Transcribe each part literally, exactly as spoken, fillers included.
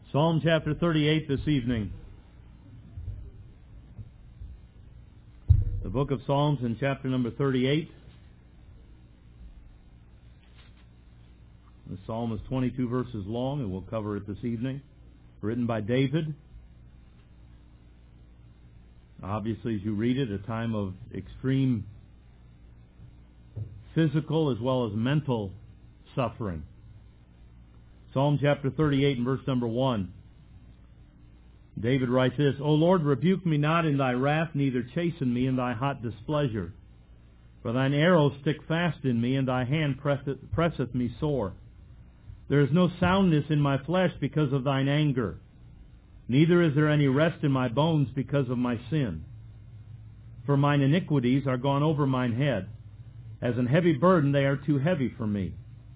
Psalm chapter thirty-eight this evening. The book of Psalms in chapter number thirty-eight. The psalm is twenty-two verses long, and we'll cover it this evening. Written by David. Obviously, as you read it, a time of extreme physical as well as mental suffering. Psalm chapter thirty-eight and verse number one. David writes this, O Lord, rebuke me not in thy wrath, neither chasten me in thy hot displeasure. For thine arrows stick fast in me, and thy hand presseth, presseth me sore. There is no soundness in my flesh because of thine anger, neither is there any rest in my bones because of my sin. For mine iniquities are gone over mine head. As an heavy burden they are too heavy for me.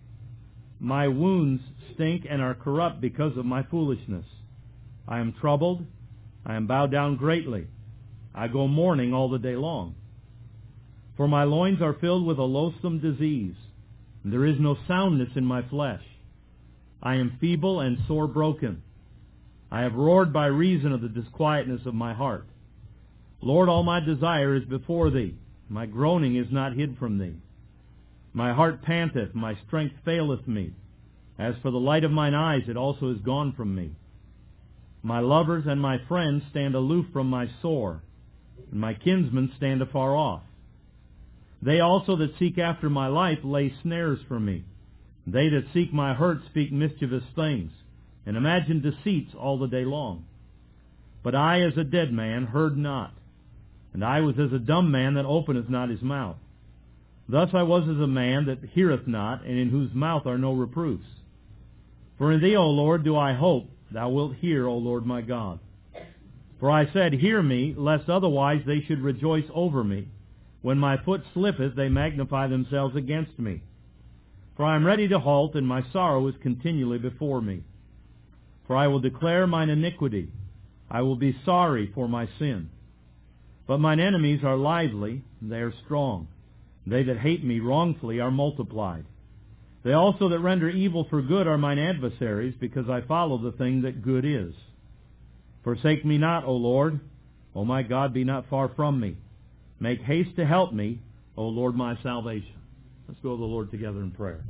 My wounds stink and are corrupt because of my foolishness. I am troubled, I am bowed down greatly. I go mourning all the day long. For my loins are filled with a loathsome disease, and there is no soundness in my flesh. I am feeble and sore broken. I have roared by reason of the disquietness of my heart. Lord, all my desire is before Thee. My groaning is not hid from Thee. My heart panteth, my strength faileth me. As for the light of mine eyes, it also is gone from me. My lovers and my friends stand aloof from my sore, and my kinsmen stand afar off. They also that seek after my life lay snares for me. They that seek my hurt speak mischievous things, and imagine deceits all the day long. But I, as a dead man, heard not, and I was as a dumb man that openeth not his mouth. Thus I was as a man that heareth not, and in whose mouth are no reproofs. For in Thee, O Lord, do I hope. Thou wilt hear, O Lord my God. For I said, Hear me, lest otherwise they should rejoice over me. When my foot slippeth, they magnify themselves against me. For I am ready to halt, and my sorrow is continually before me. For I will declare mine iniquity. I will be sorry for my sin. But mine enemies are lively, and they are strong. They that hate me wrongfully are multiplied. They also that render evil for good are mine adversaries, because I follow the thing that good is. Forsake me not, O Lord. O my God, be not far from me. Make haste to help me, O Lord my salvation. Let's go to the Lord together in prayer.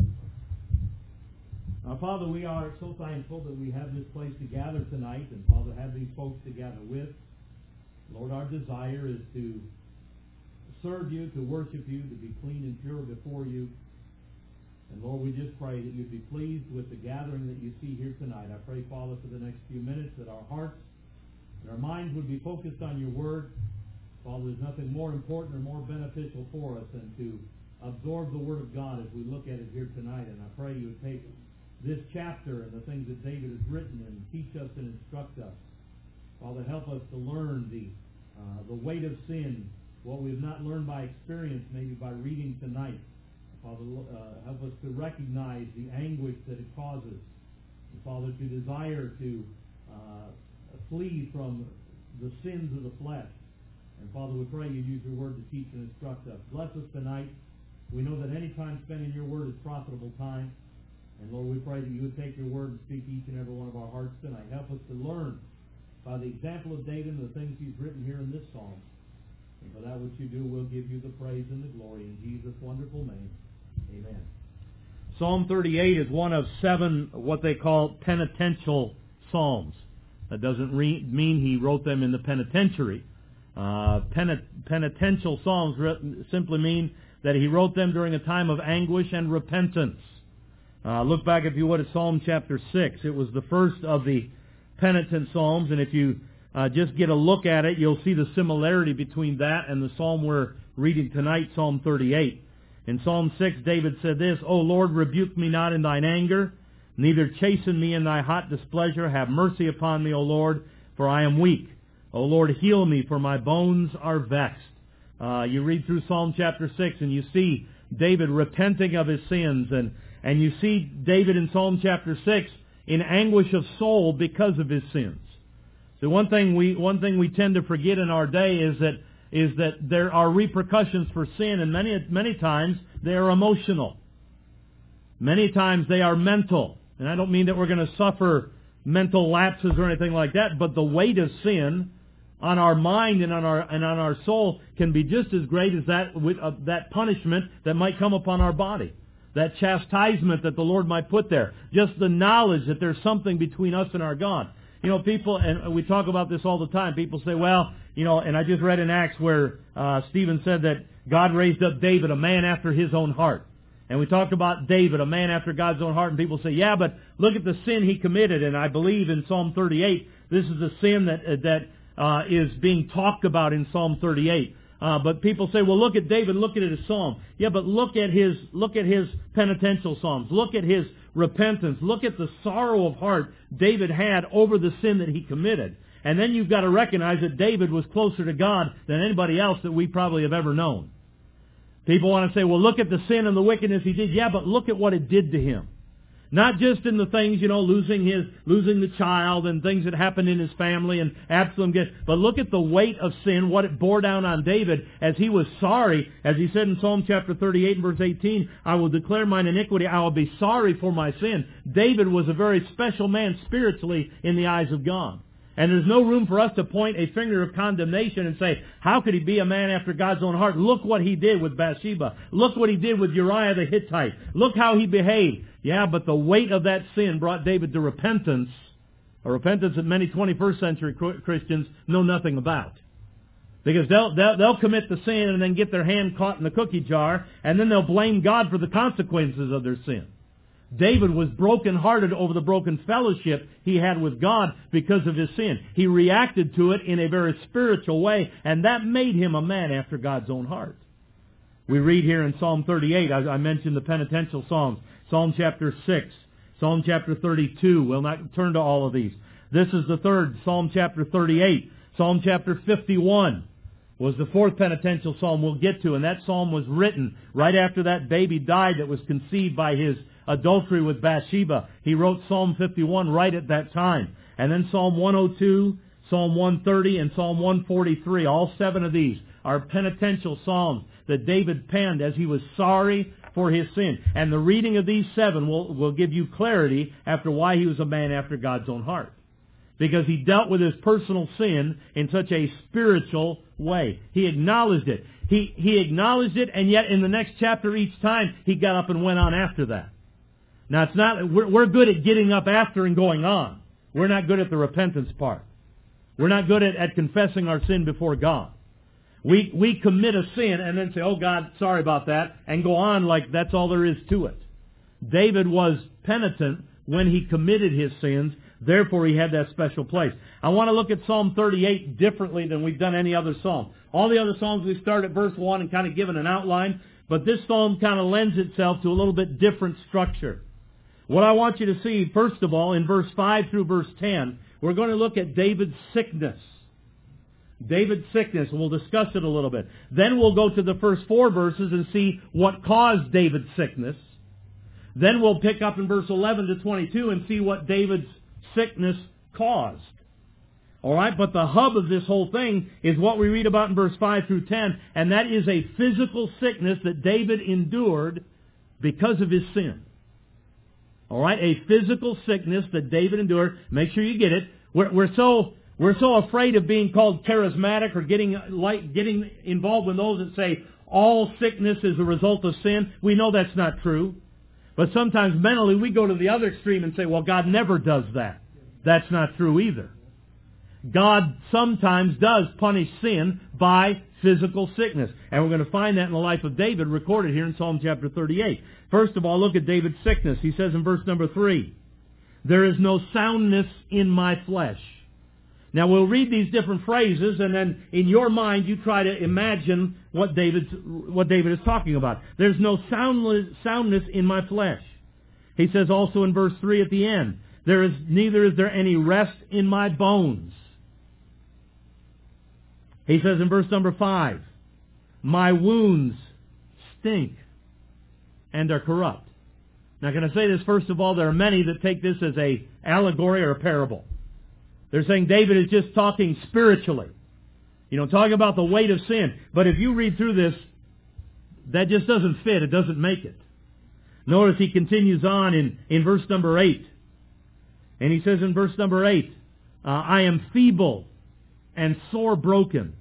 Now, Father, we are so thankful that we have this place to gather tonight, and Father, have these folks to gather with. Lord, our desire is to serve You, to worship You, to be clean and pure before You. And Lord, we just pray that You'd be pleased with the gathering that You see here tonight. I pray, Father, for the next few minutes that our hearts and our minds would be focused on Your Word. Father, there's nothing more important or more beneficial for us than to absorb the Word of God as we look at it here tonight. And I pray You would take this chapter and the things that David has written and teach us and instruct us. Father, help us to learn the uh, the weight of sin, what we have not learned by experience, maybe by reading tonight. Father, uh, help us to recognize the anguish that it causes. And Father, to desire to uh, flee from the sins of the flesh. And Father, we pray You use Your Word to teach and instruct us. Bless us tonight. We know that any time spent in Your Word is profitable time. And Lord, we pray that You would take Your Word and speak to each and every one of our hearts tonight. Help us to learn by the example of David and the things he's written here in this psalm. And for that which You do, we'll give You the praise and the glory in Jesus' wonderful name. Amen. Psalm thirty-eight is one of seven what they call penitential psalms. That doesn't re- mean he wrote them in the penitentiary. Uh, penit- penitential psalms re- simply mean that he wrote them during a time of anguish and repentance. Uh, look back, if you would, at Psalm chapter six. It was the first of the penitent psalms, and if you uh, just get a look at it, you'll see the similarity between that and the psalm we're reading tonight, Psalm thirty-eight. In Psalm six, David said this, O Lord, rebuke me not in Thine anger, neither chasten me in Thy hot displeasure. Have mercy upon me, O Lord, for I am weak. O Lord, heal me, for my bones are vexed. Uh, you read through Psalm chapter six, and you see David repenting of his sins, and, and you see David in Psalm chapter six in anguish of soul because of his sins. So one thing we one thing we tend to forget in our day is that is that there are repercussions for sin, and many many times they are emotional. Many times they are mental. And I don't mean that we're going to suffer mental lapses or anything like that, but the weight of sin on our mind and on our and on our soul can be just as great as that with uh, that punishment that might come upon our body, that chastisement that the Lord might put there. Just the knowledge that there's something between us and our God. You know, people, and we talk about this all the time. People say, well, you know, and I just read in Acts where uh, Stephen said that God raised up David, a man after His own heart. And we talked about David, a man after God's own heart, and people say, yeah, but look at the sin he committed. And I believe in Psalm thirty-eight, this is the sin that uh, that uh, is being talked about in Psalm thirty-eight. Uh, but people say, well, look at David, look at his psalm. Yeah, but look at his look at his penitential psalms. Look at his repentance. Look at the sorrow of heart David had over the sin that he committed. And then you've got to recognize that David was closer to God than anybody else that we probably have ever known. People want to say, well, look at the sin and the wickedness he did. Yeah, but look at what it did to him. Not just in the things, you know, losing his, losing the child and things that happened in his family and Absalom get, but look at the weight of sin, what it bore down on David as he was sorry, as he said in Psalm chapter thirty-eight and verse eighteen, I will declare mine iniquity, I will be sorry for my sin. David was a very special man spiritually in the eyes of God. And there's no room for us to point a finger of condemnation and say, how could he be a man after God's own heart? Look what he did with Bathsheba. Look what he did with Uriah the Hittite. Look how he behaved. Yeah, but the weight of that sin brought David to repentance, a repentance that many twenty-first century Christians know nothing about. Because they'll, they'll, they'll commit the sin and then get their hand caught in the cookie jar, and then they'll blame God for the consequences of their sin. David was brokenhearted over the broken fellowship he had with God because of his sin. He reacted to it in a very spiritual way, and that made him a man after God's own heart. We read here in Psalm thirty-eight, I mentioned the penitential Psalms, Psalm chapter six, Psalm chapter thirty-two. We'll not turn to all of these. This is the third, Psalm chapter thirty-eight. Psalm chapter fifty-one was the fourth penitential psalm we'll get to, and that psalm was written right after that baby died that was conceived by his adultery with Bathsheba. He wrote Psalm fifty-one right at that time. And then Psalm one oh two, Psalm one thirty, and Psalm one forty-three. All seven of these are penitential psalms that David penned as he was sorry for his sin. And the reading of these seven will, will give you clarity after why he was a man after God's own heart. Because he dealt with his personal sin in such a spiritual way. He acknowledged it. He, he acknowledged it, and yet in the next chapter each time, he got up and went on after that. Now, it's not, we're, we're good at getting up after and going on. We're not good at the repentance part. We're not good at, at confessing our sin before God. We, we commit a sin and then say, oh God, sorry about that, and go on like that's all there is to it. David was penitent when he committed his sins, therefore he had that special place. I want to look at Psalm thirty-eight differently than we've done any other psalm. All the other psalms we start at verse one and kind of given an outline, but this psalm kind of lends itself to a little bit different structure. What I want you to see, first of all, in verse five through verse ten, we're going to look at David's sickness. David's sickness, and we'll discuss it a little bit. Then we'll go to the first four verses and see what caused David's sickness. Then we'll pick up in verse eleven to twenty-two and see what David's sickness caused. All right, but the hub of this whole thing is what we read about in verse five through ten, and that is a physical sickness that David endured because of his sin. All right, a physical sickness that David endured. Make sure you get it. We're, we're so we're so afraid of being called charismatic or getting like getting involved with those that say all sickness is a result of sin. We know that's not true. But sometimes mentally we go to the other extreme and say, well, God never does that. That's not true either. God sometimes does punish sin by physical sickness. And we're going to find that in the life of David recorded here in Psalm chapter thirty-eight. First of all, look at David's sickness. He says in verse number three, there is no soundness in my flesh. Now we'll read these different phrases, and then in your mind you try to imagine what David's what David is talking about. There's no soundless, soundness in my flesh. He says also in verse three at the end, there is neither is there any rest in my bones. He says in verse number five, my wounds stink and are corrupt. Now can I say this first of all, there are many that take this as a allegory or a parable. They're saying David is just talking spiritually. You know, talking about the weight of sin. But if you read through this, that just doesn't fit. It doesn't make it. Notice he continues on in, in verse number eight. And he says in verse number eight, uh, I am feeble and sore broken.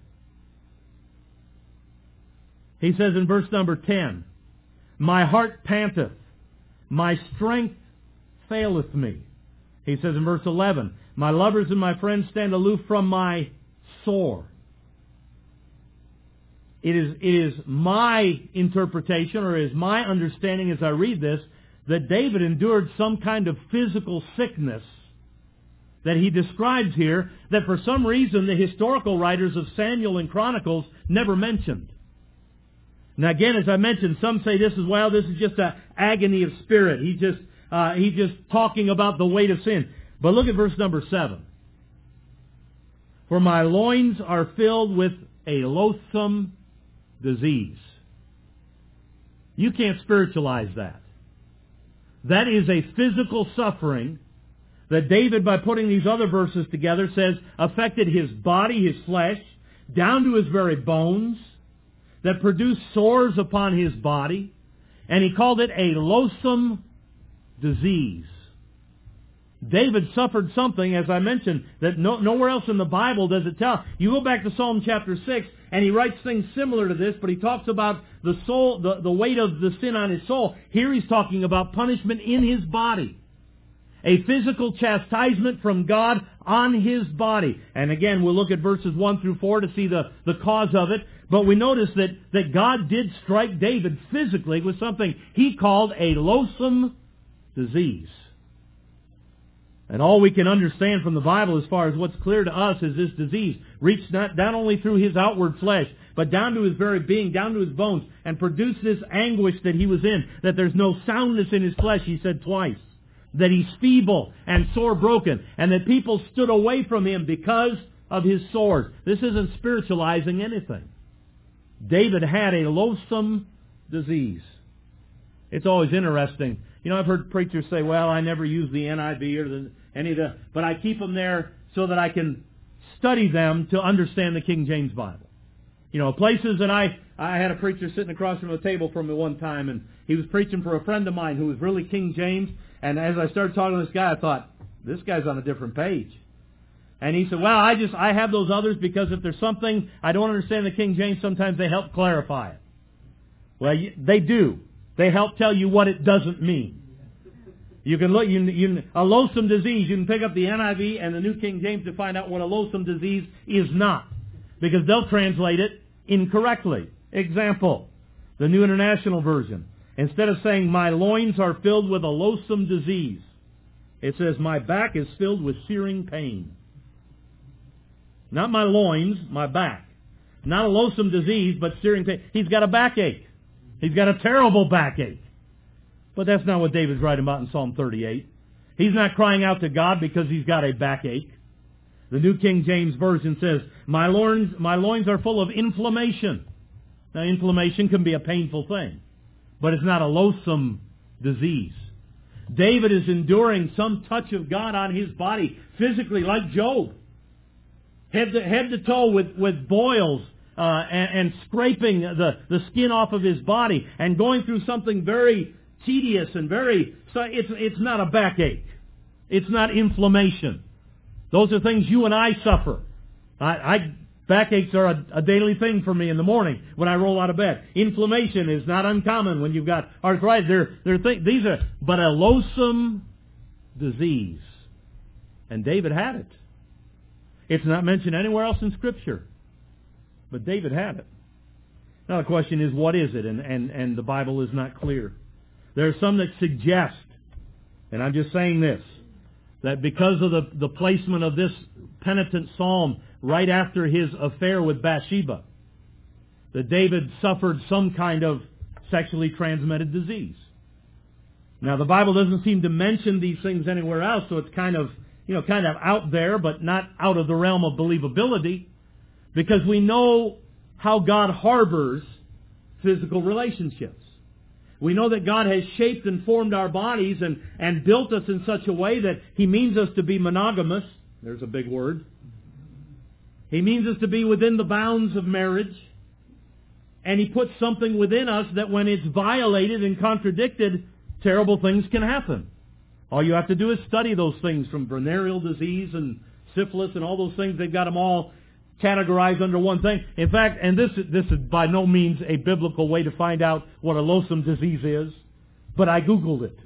He says in verse number ten, my heart panteth, my strength faileth me. He says in verse eleven, my lovers and my friends stand aloof from my sore. It is, it is my interpretation, or is my understanding as I read this, that David endured some kind of physical sickness that he describes here, that for some reason the historical writers of Samuel and Chronicles never mentioned. Now again, as I mentioned, some say this is, well, this is just an agony of spirit. He's just, uh, he's just talking about the weight of sin. But look at verse number seven. For my loins are filled with a loathsome disease. You can't spiritualize that. That is a physical suffering that David, by putting these other verses together, says affected his body, his flesh, down to his very bones, that produced sores upon his body, and he called it a loathsome disease. David suffered something, as I mentioned, that no, nowhere else in the Bible does it tell. You go back to Psalm chapter six, and he writes things similar to this, but he talks about the soul, the, the weight of the sin on his soul. Here he's talking about punishment in his body. A physical chastisement from God on his body. And again, we'll look at verses one through four to see the, the cause of it. But we notice that, that God did strike David physically with something he called a loathsome disease. And all we can understand from the Bible as far as what's clear to us is this disease reached not down only through his outward flesh, but down to his very being, down to his bones, and produced this anguish that he was in, that there's no soundness in his flesh, he said twice. That he's feeble and sore broken, and that people stood away from him because of his sores. This isn't spiritualizing anything. David had a loathsome disease. It's always interesting. You know, I've heard preachers say, well, I never use the N I V or the, any of the, but I keep them there so that I can study them to understand the King James Bible. You know, places that I, I had a preacher sitting across from the table from me one time, and he was preaching for a friend of mine who was really King James, and as I started talking to this guy, I thought, this guy's on a different page. And he said, well, I just, I have those others because if there's something I don't understand the King James, sometimes they help clarify it. Well, they do. They help tell you what it doesn't mean. You can look, you, you, a loathsome disease, you can pick up the N I V and the New King James to find out what a loathsome disease is not. Because they'll translate it incorrectly. Example, the New International Version. Instead of saying, my loins are filled with a loathsome disease, it says, my back is filled with searing pain. Not my loins, my back. Not a loathsome disease, but searing pain. He's got a backache. He's got a terrible backache. But that's not what David's writing about in Psalm thirty-eight. He's not crying out to God because he's got a backache. The New King James Version says, my loins, my loins are full of inflammation. Now, inflammation can be a painful thing, but it's not a loathsome disease. David is enduring some touch of God on his body, physically, like Job. Head to, head to toe with, with boils uh, and, and scraping the, the skin off of his body and going through something very tedious and very... So it's, it's not a backache. It's not inflammation. Those are things you and I suffer. I, I backaches are a, a daily thing for me in the morning when I roll out of bed. Inflammation is not uncommon when you've got arthritis. They're, they're th- these are, but a loathsome disease. And David had it. It's not mentioned anywhere else in Scripture. But David had it. Now the question is, what is it? And, and, and the Bible is not clear. There are some that suggest, and I'm just saying this, that because of the, the placement of this penitent psalm right after his affair with Bathsheba, that David suffered some kind of sexually transmitted disease. Now the Bible doesn't seem to mention these things anywhere else, so it's kind of, you know, kind of out there, but not out of the realm of believability, because we know how God harbors physical relationships. We know that God has shaped and formed our bodies and, and built us in such a way that He means us to be monogamous. There's a big word. He means us to be within the bounds of marriage. And He puts something within us that when it's violated and contradicted, terrible things can happen. All you have to do is study those things from venereal disease and syphilis and all those things. They've got them all categorized under one thing. In fact, and this, this is by no means a biblical way to find out what a loathsome disease is, but I Googled it.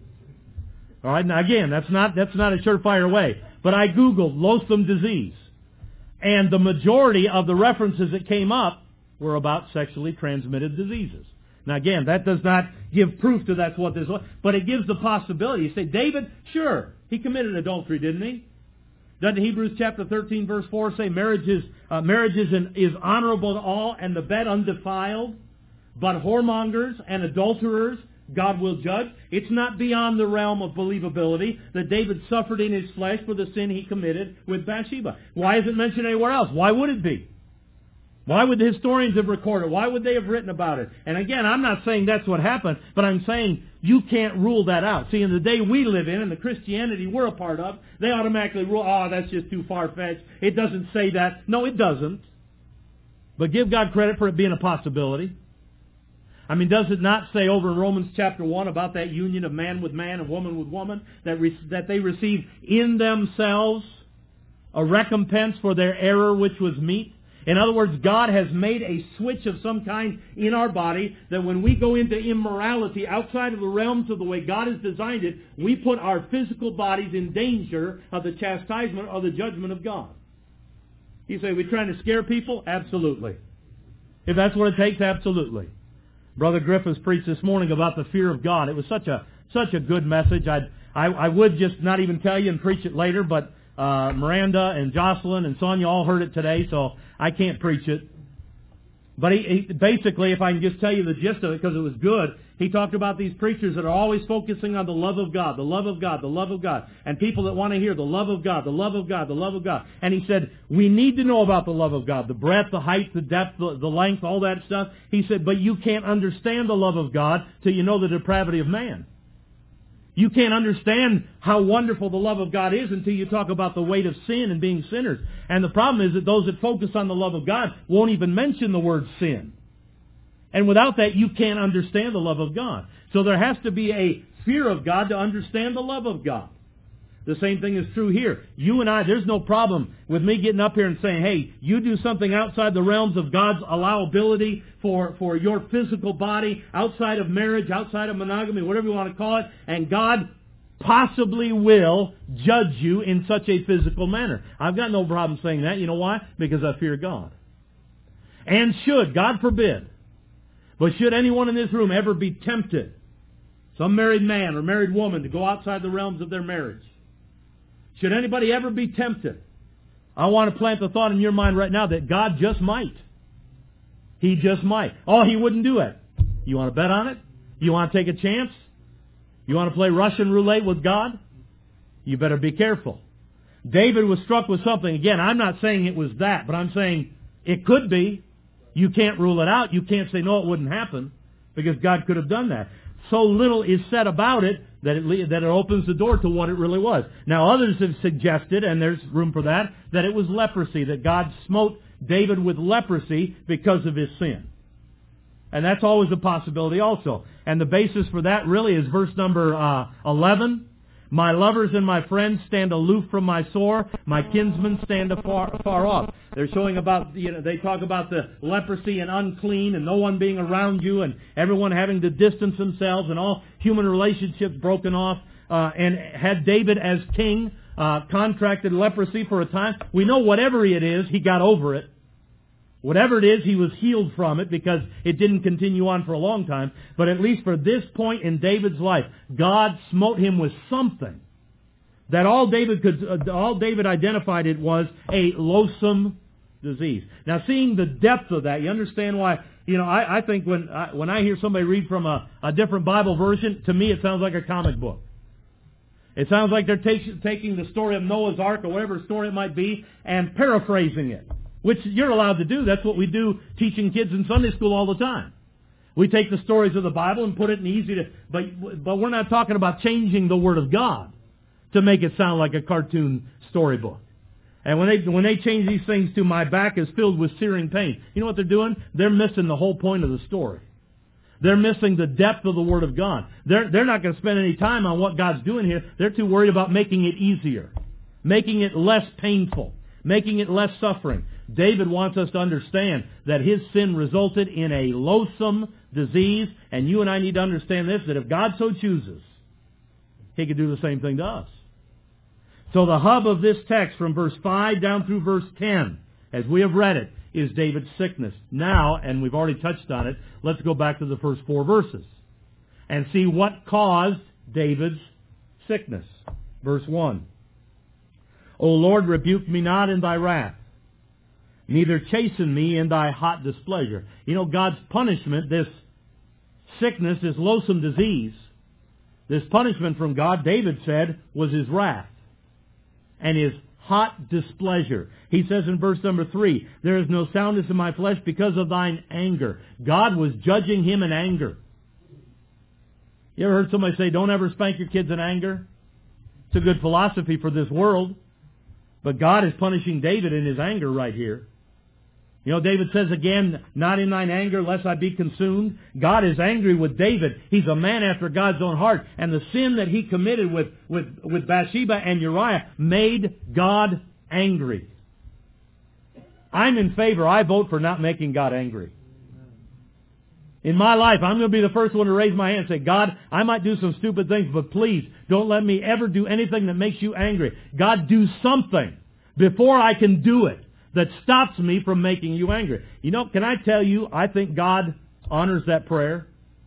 All right, now again, that's not, that's not a surefire way, but I Googled loathsome disease. And the majority of the references that came up were about sexually transmitted diseases. Now again, that does not give proof that that's what this was, but it gives the possibility. You say, David, sure, he committed adultery, didn't he? Doesn't Hebrews chapter thirteen verse four say marriage is, uh, marriage is, an, is honorable to all and the bed undefiled, but whoremongers and adulterers God will judge? It's not beyond the realm of believability that David suffered in his flesh for the sin he committed with Bathsheba. Why is it mentioned anywhere else? Why would it be? Why would the historians have recorded it? Why would they have written about it? And again, I'm not saying that's what happened, but I'm saying you can't rule that out. See, in the day we live in, and the Christianity we're a part of, they automatically rule, oh, that's just too far-fetched. It doesn't say that. No, it doesn't. But give God credit for it being a possibility. I mean, does it not say over in Romans chapter one about that union of man with man and woman with woman, that, re- that they receive in themselves a recompense for their error which was meet? In other words, God has made a switch of some kind in our body that when we go into immorality outside of the realms of the way God has designed it, we put our physical bodies in danger of the chastisement or the judgment of God. You say, are we trying to scare people? Absolutely. If that's what it takes, absolutely. Brother Griffiths preached this morning about the fear of God. It was such a such a good message. I'd, I I would just not even tell you and preach it later, but uh, Miranda and Jocelyn and Sonia all heard it today, so I can't preach it. But he, he basically, if I can just tell you the gist of it, because it was good, he talked about these preachers that are always focusing on the love of God, the love of God, the love of God, and people that want to hear the love of God, the love of God, the love of God. And he said, we need to know about the love of God, the breadth, the height, the depth, the, the length, all that stuff. He said, but you can't understand the love of God till you know the depravity of man. You can't understand how wonderful the love of God is until you talk about the weight of sin and being sinners. And the problem is that those that focus on the love of God won't even mention the word sin. And without that, you can't understand the love of God. So there has to be a fear of God to understand the love of God. The same thing is true here. You and I, there's no problem with me getting up here and saying, hey, you do something outside the realms of God's allowability for, for your physical body, outside of marriage, outside of monogamy, whatever you want to call it, and God possibly will judge you in such a physical manner. I've got no problem saying that. You know why? Because I fear God. And should, God forbid, but should anyone in this room ever be tempted, some married man or married woman, to go outside the realms of their marriage, should anybody ever be tempted, I want to plant the thought in your mind right now that God just might. He just might. Oh, He wouldn't do it. You want to bet on it? You want to take a chance? You want to play Russian roulette with God? You better be careful. David was struck with something. Again, I'm not saying it was that, but I'm saying it could be. You can't rule it out. You can't say, no, it wouldn't happen, because God could have done that. So little is said about it that it, that it opens the door to what it really was. Now, others have suggested, and there's room for that, that it was leprosy, that God smote David with leprosy because of his sin. And that's always a possibility also. And the basis for that really is verse number uh, eleven. My lovers and my friends stand aloof from my sore. My kinsmen stand afar, afar off. They're showing about, you know, they talk about the leprosy and unclean and no one being around you and everyone having to distance themselves and all human relationships broken off. Uh, and had David as king uh, contracted leprosy for a time, we know whatever it is, he got over it. Whatever it is, he was healed from it because it didn't continue on for a long time. But at least for this point in David's life, God smote him with something that all David could, all David identified it was a loathsome disease. Now, seeing the depth of that, you understand why. You know, I, I think when I, when I hear somebody read from a, a different Bible version, to me it sounds like a comic book. It sounds like they're take, taking the story of Noah's Ark or whatever story it might be and paraphrasing it. Which you're allowed to do. That's what we do teaching kids in Sunday school all the time. We take the stories of the Bible and put it in easy to... But, but we're not talking about changing the Word of God to make it sound like a cartoon storybook. And when they when they change these things to my back is filled with searing pain, you know what they're doing? They're missing the whole point of the story. They're missing the depth of the Word of God. They're, they're not going to spend any time on what God's doing here. They're too worried about making it easier, making it less painful, making it less suffering. David wants us to understand that his sin resulted in a loathsome disease, and you and I need to understand this, that if God so chooses, He could do the same thing to us. So the hub of this text from verse five down through verse ten, as we have read it, is David's sickness. Now, and we've already touched on it, let's go back to the first four verses and see what caused David's sickness. Verse one. O Lord, rebuke me not in thy wrath, neither chasten me in thy hot displeasure. You know, God's punishment, this sickness, this loathsome disease, this punishment from God, David said, was his wrath and his hot displeasure. He says in verse number three, there is no soundness in my flesh because of thine anger. God was judging him in anger. You ever heard somebody say, don't ever spank your kids in anger? It's a good philosophy for this world. But God is punishing David in his anger right here. You know, David says again, not in thine anger, lest I be consumed. God is angry with David. He's a man after God's own heart. And the sin that he committed with, with, with Bathsheba and Uriah made God angry. I'm in favor. I vote for not making God angry. In my life, I'm going to be the first one to raise my hand and say, God, I might do some stupid things, but please don't let me ever do anything that makes you angry. God, do something before I can do it that stops me from making you angry. You know, can I tell you, I think God honors that prayer.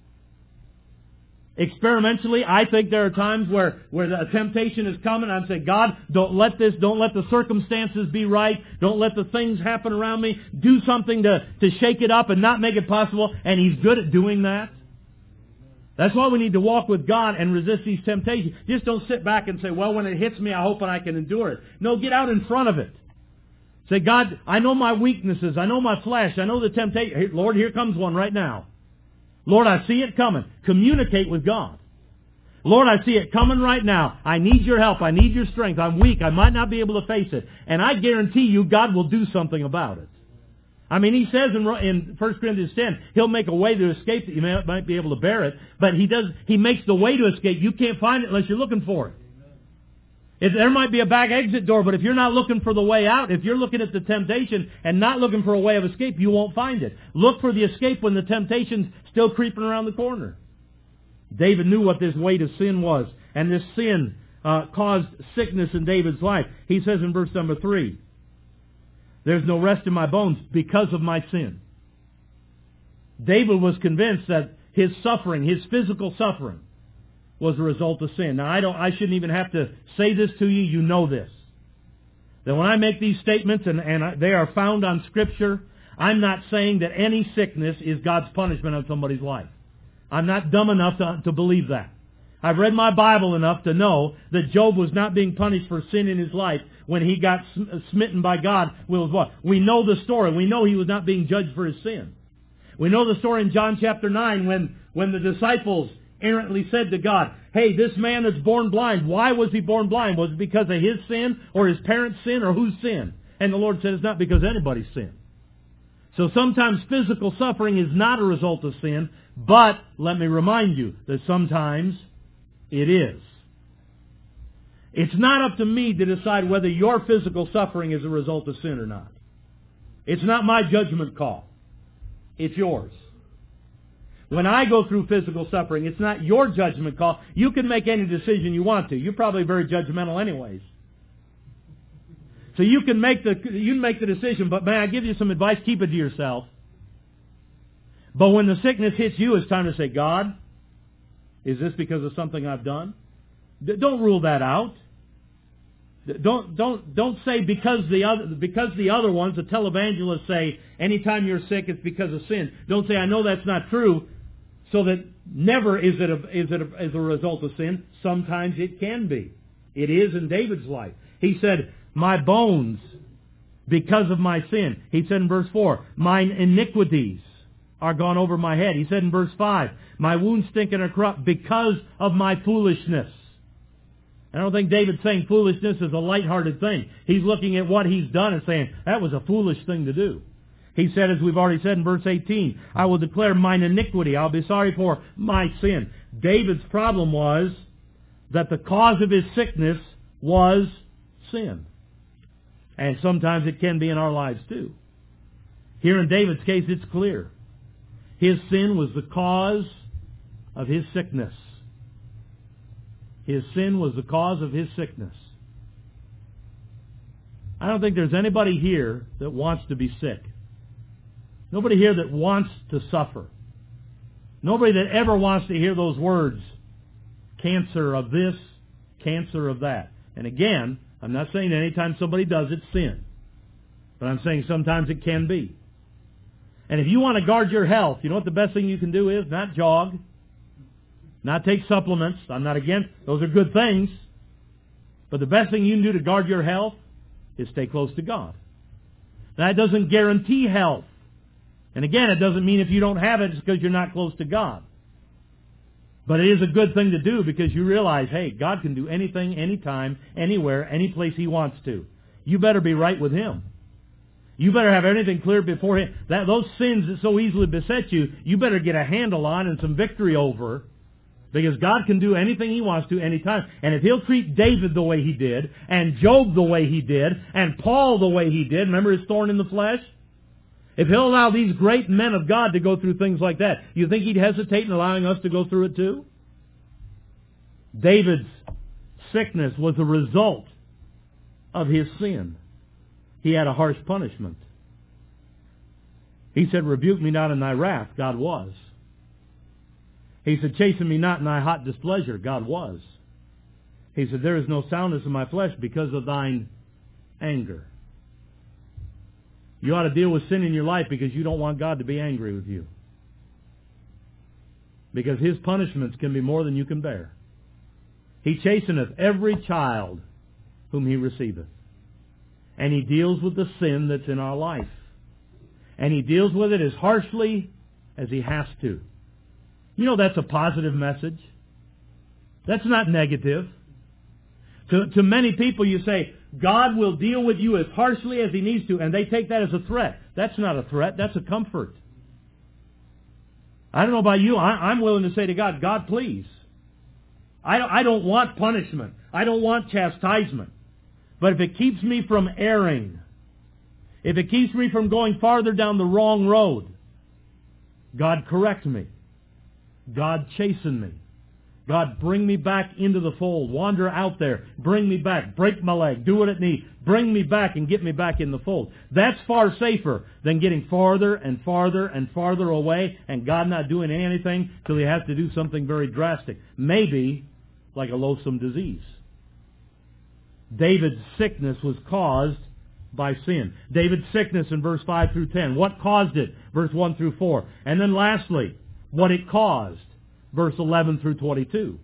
Experimentally, I think there are times where, where the temptation is coming. I'm saying, God, don't let this, don't let the circumstances be right. Don't let the things happen around me. Do something to, to shake it up and not make it possible. And He's good at doing that. That's why we need to walk with God and resist these temptations. Just don't sit back and say, well, when it hits me, I hope I can endure it. No, get out in front of it. Say, God, I know my weaknesses. I know my flesh. I know the temptation. Lord, here comes one right now. Lord, I see it coming. Communicate with God. Lord, I see it coming right now. I need your help. I need your strength. I'm weak. I might not be able to face it. And I guarantee you, God will do something about it. I mean, He says in, in First Corinthians ten, He'll make a way to escape that you may, might be able to bear it. But He does. He makes the way to escape. You can't find it unless you're looking for it. If there might be a back exit door, but if you're not looking for the way out, if you're looking at the temptation and not looking for a way of escape, you won't find it. Look for the escape when the temptation's still creeping around the corner. David knew what this weight of sin was, and this sin uh, caused sickness in David's life. He says in verse number three, there's no rest in my bones because of my sin. David was convinced that his suffering, his physical suffering, was a result of sin. Now, I don't. I shouldn't even have to say this to you. You know this. That when I make these statements, and, and I, they are found on Scripture, I'm not saying that any sickness is God's punishment on somebody's life. I'm not dumb enough to, to believe that. I've read my Bible enough to know that Job was not being punished for sin in his life when he got smitten by God. With what? We know the story. We know he was not being judged for his sin. We know the story in John chapter nine when, when the disciples errantly said to God, hey, this man that's born blind, why was he born blind? Was it because of his sin or his parents' sin or whose sin? And the Lord said it's not because of anybody's sin. So sometimes physical suffering is not a result of sin, but let me remind you that sometimes it is. It's not up to me to decide whether your physical suffering is a result of sin or not. It's not my judgment call. It's yours. When I go through physical suffering, it's not your judgment call. You can make any decision you want to. You're probably very judgmental anyways. So you can make the you can make the decision, but may I give you some advice? Keep it to yourself. But when the sickness hits you, it's time to say, God, is this because of something I've done? D- don't rule that out. D- don't don't don't say because the other because the other ones, the televangelists say anytime you're sick it's because of sin. Don't say I know that's not true. So that never is it a, is it a, as a result of sin. Sometimes it can be. It is in David's life. He said, my bones, because of my sin. He said in verse four, mine iniquities are gone over my head. He said in verse five, my wounds stink and are corrupt because of my foolishness. I don't think David's saying foolishness is a lighthearted thing. He's looking at what he's done and saying, that was a foolish thing to do. He said, as we've already said in verse eighteen, I will declare mine iniquity. I'll be sorry for my sin. David's problem was that the cause of his sickness was sin. And sometimes it can be in our lives too. Here in David's case, it's clear. His sin was the cause of his sickness. His sin was the cause of his sickness. I don't think there's anybody here that wants to be sick. Nobody here that wants to suffer. Nobody that ever wants to hear those words, cancer of this, cancer of that. And again, I'm not saying anytime somebody does it, sin. But I'm saying sometimes it can be. And if you want to guard your health, you know what the best thing you can do is? Not jog. Not take supplements. I'm not against. Those are good things. But the best thing you can do to guard your health is stay close to God. Now, that doesn't guarantee health. And again, it doesn't mean if you don't have it, it's because you're not close to God. But it is a good thing to do because you realize, hey, God can do anything, anytime, anywhere, any place He wants to. You better be right with Him. You better have everything clear before Him. That, those sins that so easily beset you, you better get a handle on and some victory over. Because God can do anything He wants to anytime. And if He'll treat David the way He did, and Job the way He did, and Paul the way He did, remember his thorn in the flesh? If He'll allow these great men of God to go through things like that, you think He'd hesitate in allowing us to go through it too? David's sickness was a result of his sin. He had a harsh punishment. He said, rebuke me not in thy wrath. God was. He said, chasten me not in thy hot displeasure. God was. He said, there is no soundness in my flesh because of thine anger. You ought to deal with sin in your life because you don't want God to be angry with you. Because His punishments can be more than you can bear. He chasteneth every child whom He receiveth. And He deals with the sin that's in our life. And He deals with it as harshly as He has to. You know that's a positive message. That's not negative. To, to many people you say, God will deal with you as harshly as He needs to, and they take that as a threat. That's not a threat, that's a comfort. I don't know about you, I, I'm willing to say to God, God, please. I, I don't want punishment. I don't want chastisement. But if it keeps me from erring, if it keeps me from going farther down the wrong road, God, correct me. God, chasten me. God, bring me back into the fold. Wander out there. Bring me back. Break my leg. Do what it needs. Bring me back and get me back in the fold. That's far safer than getting farther and farther and farther away and God not doing anything till He has to do something very drastic. Maybe like a loathsome disease. David's sickness was caused by sin. David's sickness in verse five through ten. What caused it? Verse one through four. And then lastly, what it caused. Verse eleven through twenty-two.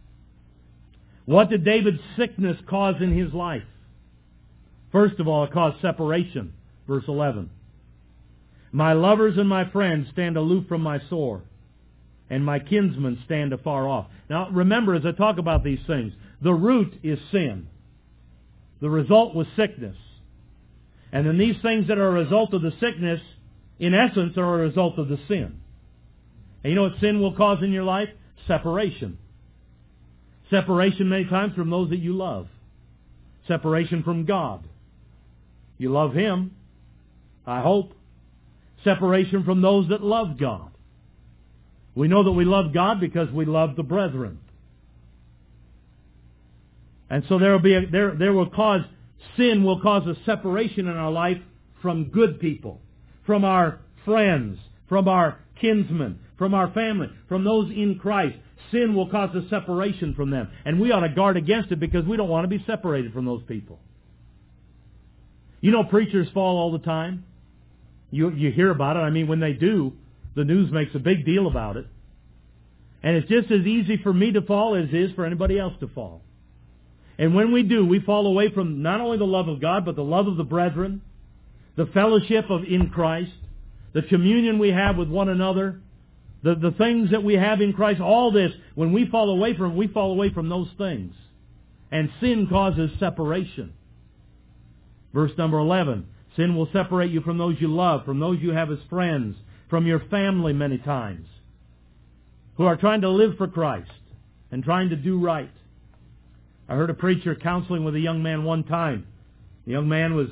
What did David's sickness cause in his life? First of all, it caused separation. Verse eleven. My lovers and my friends stand aloof from my sore, and my kinsmen stand afar off. Now, remember, as I talk about these things, the root is sin. The result was sickness. And then these things that are a result of the sickness, in essence, are a result of the sin. And you know what sin will cause in your life? Separation. Separation many times from those that you love. Separation from God. You love Him, I hope. Separation from those that love God. We know that we love God because we love the brethren. And so there will be a, there there will cause sin will cause a separation in our life from good people, from our friends, from our kinsmen, from our family, from those in Christ. Sin will cause a separation from them. And we ought to guard against it because we don't want to be separated from those people. You know preachers fall all the time. You, you hear about it. I mean, when they do, the news makes a big deal about it. And it's just as easy for me to fall as it is for anybody else to fall. And when we do, we fall away from not only the love of God, but the love of the brethren, the fellowship of in Christ, the communion we have with one another, the, the things that we have in Christ, all this, when we fall away from, we fall away from those things. And sin causes separation. Verse number eleven, Sin will separate you from those you love, from those you have as friends, from your family many times, who are trying to live for Christ and trying to do right. I heard a preacher counseling with a young man one time. The young man was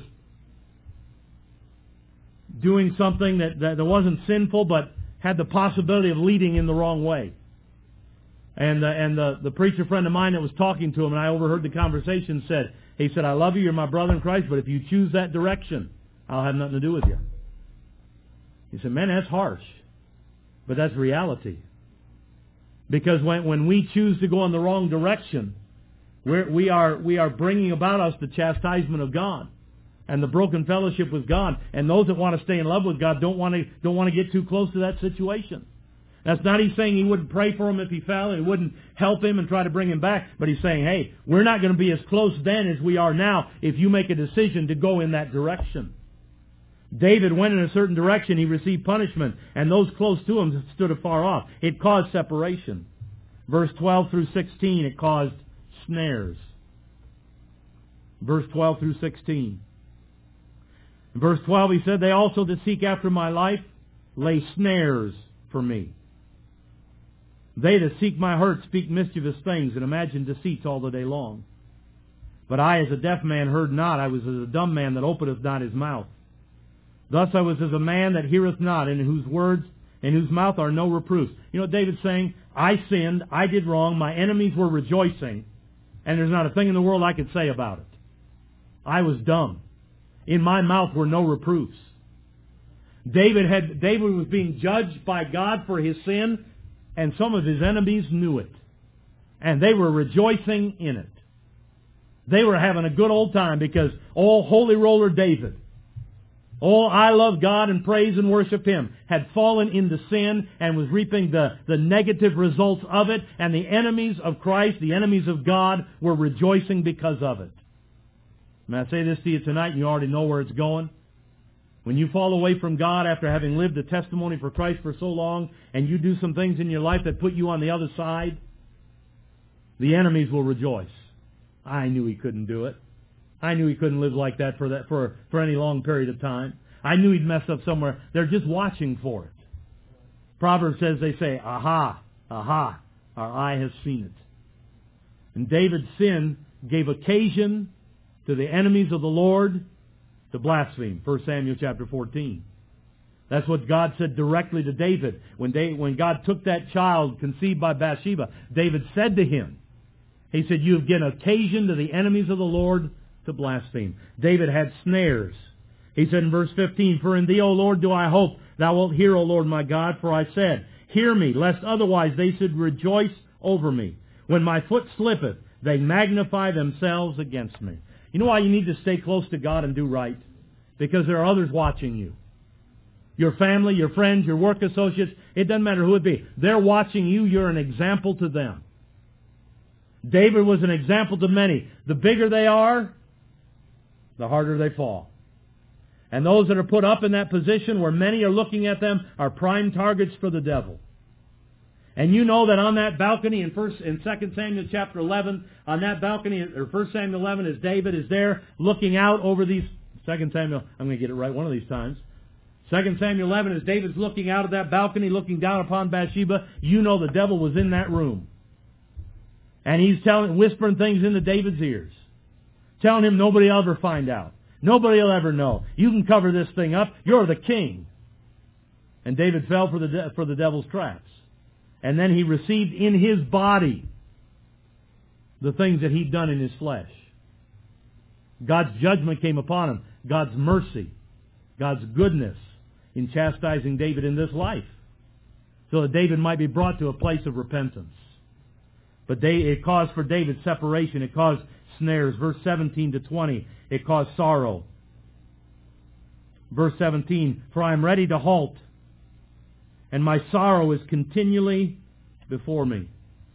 doing something that, that wasn't sinful, but had the possibility of leading in the wrong way. And uh, and the, the preacher friend of mine that was talking to him, and I overheard the conversation, said, he said, I love you, you're my brother in Christ, but if you choose that direction, I'll have nothing to do with you. He said, man, that's harsh. But that's reality. Because when, when we choose to go in the wrong direction, we're, we are we are bringing about us the chastisement of God and the broken fellowship with God. And those that want to stay in love with God don't want to don't want to get too close to that situation. That's not he's saying he wouldn't pray for him if he fell, and he wouldn't help him and try to bring him back. But he's saying, hey, we're not going to be as close then as we are now if you make a decision to go in that direction. David went in a certain direction, he received punishment, and those close to him stood afar off. It caused separation. Verse twelve through sixteen, it caused snares. Verse twelve through sixteen. In verse twelve, he said, they also that seek after my life lay snares for me. They that seek my hurt speak mischievous things and imagine deceits all the day long. But I, as a deaf man, heard not. I was as a dumb man that openeth not his mouth. Thus I was as a man that heareth not, in whose words, in whose mouth are no reproofs. You know what David's saying? I sinned, I did wrong, my enemies were rejoicing, and there's not a thing in the world I could say about it. I was dumb. In my mouth were no reproofs. David had David was being judged by God for his sin, and some of his enemies knew it. And they were rejoicing in it. They were having a good old time because, oh, holy roller David, oh, I love God and praise and worship Him, had fallen into sin and was reaping the, the negative results of it, and the enemies of Christ, the enemies of God, were rejoicing because of it. May I say this to you tonight, and you already know where it's going? When you fall away from God after having lived a testimony for Christ for so long, and you do some things in your life that put you on the other side, the enemies will rejoice. I knew he couldn't do it. I knew he couldn't live like that for that for, for any long period of time. I knew he'd mess up somewhere. They're just watching for it. Proverbs says, they say, aha, aha, our eye has seen it. And David's sin gave occasion to the enemies of the Lord to blaspheme. First Samuel chapter fourteen. That's what God said directly to David. When, they, when God took that child conceived by Bathsheba, David said to him, he said, you have given occasion to the enemies of the Lord to blaspheme. David had snares. He said in verse fifteen, for in thee, O Lord, do I hope. Thou wilt hear, O Lord my God, for I said, hear me, lest otherwise they should rejoice over me. When my foot slippeth, they magnify themselves against me. You know why you need to stay close to God and do right? Because there are others watching you. Your family, your friends, your work associates, it doesn't matter who it be. They're watching you. You're an example to them. David was an example to many. The bigger they are, the harder they fall. And those that are put up in that position where many are looking at them are prime targets for the devil. And you know that on that balcony in first in Second Samuel chapter eleven, on that balcony, or First Samuel eleven, as David is there looking out over these, Second Samuel, I'm going to get it right one of these times. Second Samuel eleven, as David's looking out of that balcony, looking down upon Bathsheba, you know the devil was in that room. And he's telling, whispering things into David's ears. Telling him nobody will ever find out. Nobody will ever know. You can cover this thing up. You're the king. And David fell for the de- for the devil's traps. And then he received in his body the things that he'd done in his flesh. God's judgment came upon him. God's mercy. God's goodness in chastising David in this life. So that David might be brought to a place of repentance. But they, it caused for David separation. It caused snares. Verse seventeen to twenty. It caused sorrow. Verse seventeen. For I am ready to halt, and my sorrow is continually before me.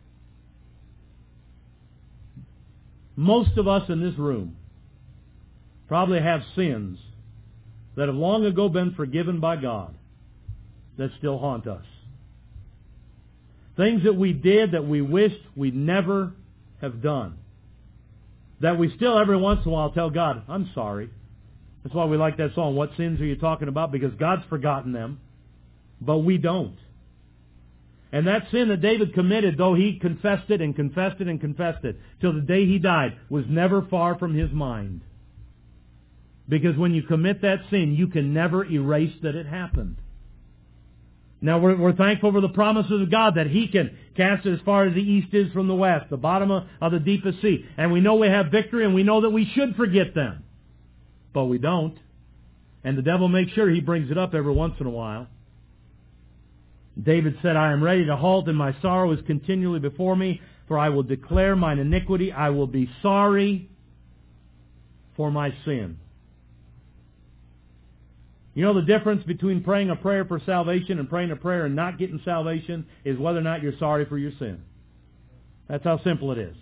Most of us in this room probably have sins that have long ago been forgiven by God that still haunt us. Things that we did that we wished we'd never have done. That we still every once in a while tell God, I'm sorry. That's why we like that song, What Sins Are You Talking About? Because God's forgotten them, but we don't. And that sin that David committed, though he confessed it and confessed it and confessed it till the day he died, was never far from his mind. Because when you commit that sin, you can never erase that it happened. Now, we're, we're thankful for the promises of God that He can cast it as far as the east is from the west, the bottom of, of the deepest sea. And we know we have victory, and we know that we should forget them. But we don't. And the devil makes sure he brings it up every once in a while. David said, I am ready to halt, and my sorrow is continually before me, for I will declare mine iniquity. I will be sorry for my sin. You know the difference between praying a prayer for salvation and praying a prayer and not getting salvation is whether or not you're sorry for your sin. That's how simple it is.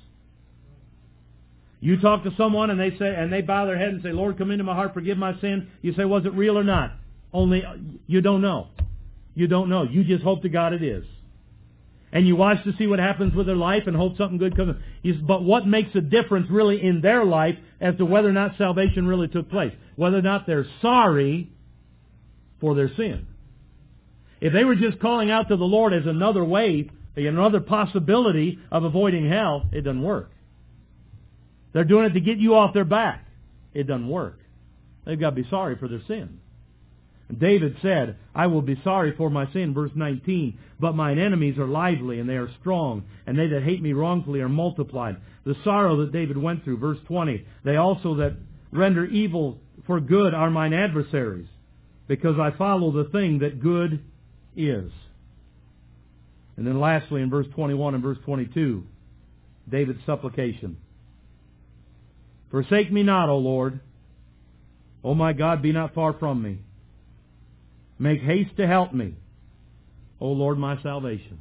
You talk to someone and they say, and they bow their head and say, Lord, come into my heart, forgive my sin. You say, was it real or not? Only, you don't know. You don't know. You just hope to God it is. And you watch to see what happens with their life and hope something good comes. But what makes a difference really in their life as to whether or not salvation really took place? Whether or not they're sorry for their sin. If they were just calling out to the Lord as another way, another possibility of avoiding hell, it doesn't work. They're doing it to get you off their back. It doesn't work. They've got to be sorry for their sin. David said, I will be sorry for my sin, verse nineteen, but mine enemies are lively and they are strong, and they that hate me wrongfully are multiplied. The sorrow that David went through, verse twenty, they also that render evil for good are mine adversaries, because I follow the thing that good is. And then lastly, in verse twenty-one and verse twenty-two, David's supplication. Forsake me not, O Lord. O my God, be not far from me. Make haste to help me, O Lord, my salvation.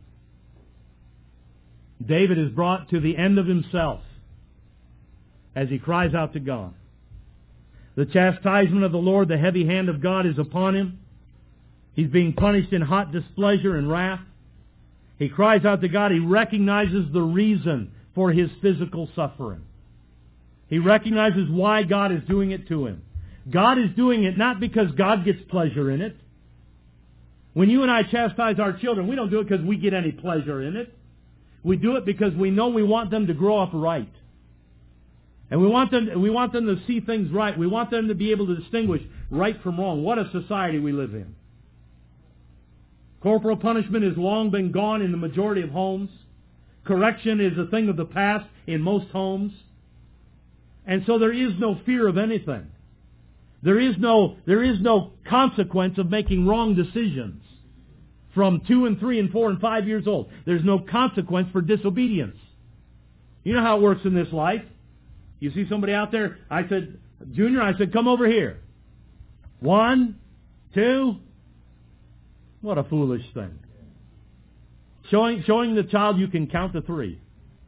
David is brought to the end of himself as he cries out to God. The chastisement of the Lord, the heavy hand of God is upon him. He's being punished in hot displeasure and wrath. He cries out to God. He recognizes the reason for his physical suffering. He recognizes why God is doing it to him. God is doing it not because God gets pleasure in it. When you and I chastise our children, we don't do it because we get any pleasure in it. We do it because we know we want them to grow up right. And we want them, we want them to see things right. We want them to be able to distinguish right from wrong. What a society we live in. Corporal punishment has long been gone in the majority of homes. Correction is a thing of the past in most homes. And so there is no fear of anything. There is no, there is no consequence of making wrong decisions from two and three and four and five years old. There's no consequence for disobedience. You know how it works in this life. You see somebody out there, I said, Junior, I said, come over here. One, two. What a foolish thing. Showing, showing the child you can count to three.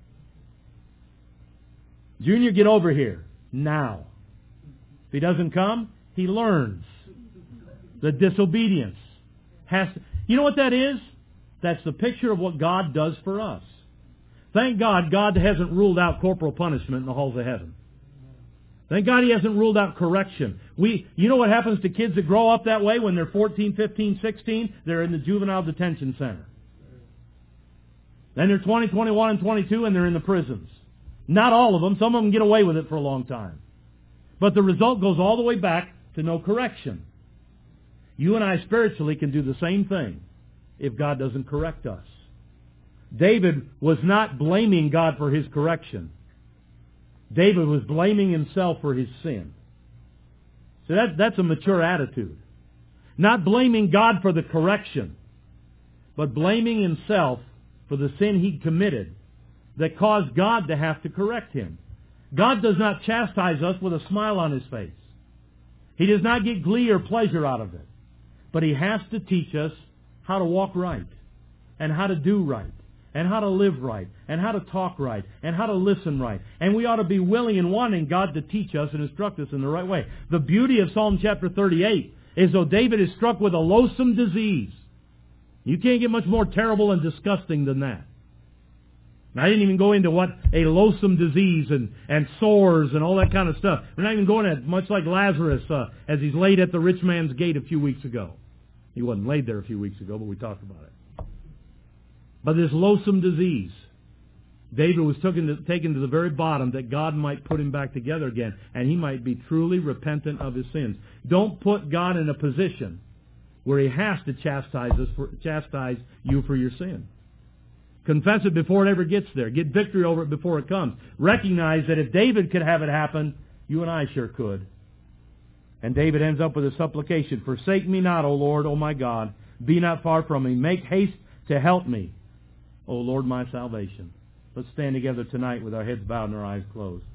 Junior, get over here. Now. If he doesn't come, he learns. The disobedience has to, you know what that is? That's the picture of what God does for us. Thank God God hasn't ruled out corporal punishment in the halls of heaven. Thank God He hasn't ruled out correction. We, you know what happens to kids that grow up that way when they're fourteen, fifteen, sixteen? They're in the juvenile detention center. Then they're twenty, twenty-one, and twenty-two, and they're in the prisons. Not all of them. Some of them get away with it for a long time. But the result goes all the way back to no correction. You and I spiritually can do the same thing if God doesn't correct us. David was not blaming God for his correction. David was blaming himself for his sin. So that, that's a mature attitude. Not blaming God for the correction, but blaming himself for the sin he committed that caused God to have to correct him. God does not chastise us with a smile on His face. He does not get glee or pleasure out of it. But He has to teach us how to walk right, and how to do right, and how to live right, and how to talk right, and how to listen right. And we ought to be willing and wanting God to teach us and instruct us in the right way. The beauty of Psalm chapter thirty-eight is though David is struck with a loathsome disease. You can't get much more terrible and disgusting than that. And I didn't even go into what a loathsome disease and, and sores and all that kind of stuff. We're not even going at much like Lazarus uh, as he's laid at the rich man's gate a few weeks ago. He wasn't laid there a few weeks ago, but we talked about it. But this loathsome disease, David was taken to, taken to the very bottom that God might put him back together again, and he might be truly repentant of his sins. Don't put God in a position where He has to chastise us for, chastise you for your sin. Confess it before it ever gets there. Get victory over it before it comes. Recognize that if David could have it happen, you and I sure could. And David ends up with a supplication, "Forsake me not, O Lord, O my God. Be not far from me. Make haste to help me, O Lord, my salvation." Let's stand together tonight with our heads bowed and our eyes closed.